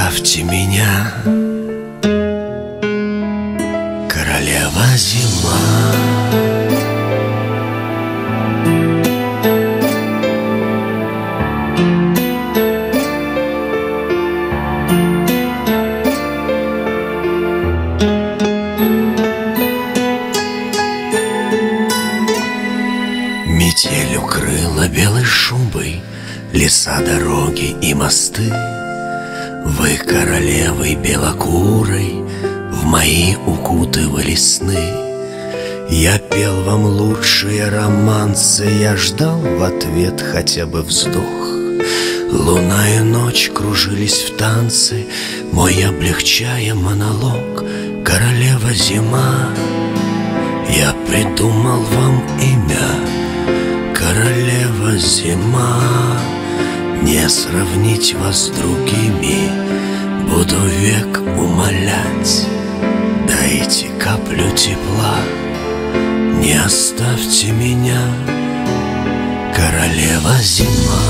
оставьте меня, королева зима. Метель укрыла белой шубой леса, дороги и мосты. Вы, королевой белокурой, в мои укутывали сны. Я пел вам лучшие романсы, я ждал в ответ хотя бы вздох. Луна и ночь кружились в танцы, мой облегчая монолог. Королева зима, я придумал вам имя. Королева зима, не сравнить вас с другими, буду век умолять. Дайте каплю тепла, не оставьте меня, королева зима.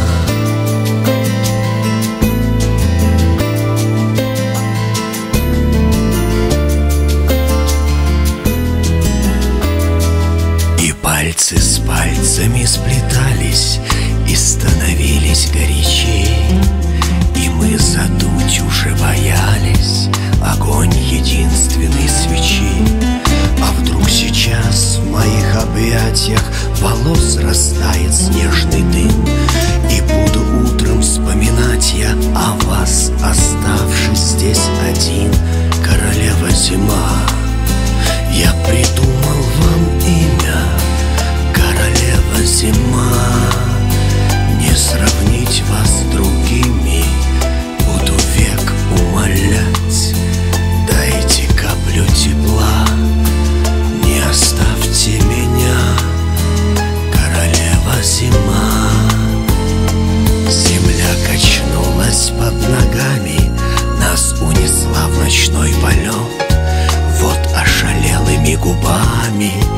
Пальцы с пальцами сплетались и становились горячей, и мы задуть уже боялись огонь единственной свечи. А вдруг сейчас в моих объятиях волос растает снежный дым, и буду утром вспоминать я о вас, оставшись здесь один, королева зима. Я придумал вам имя, королева зима, не сравнить вас с другими, буду век умолять. Дайте каплю тепла, не оставьте меня, королева зима. Земля качнулась под ногами, нас унесла в ночной полет. Вот ошалелыми губами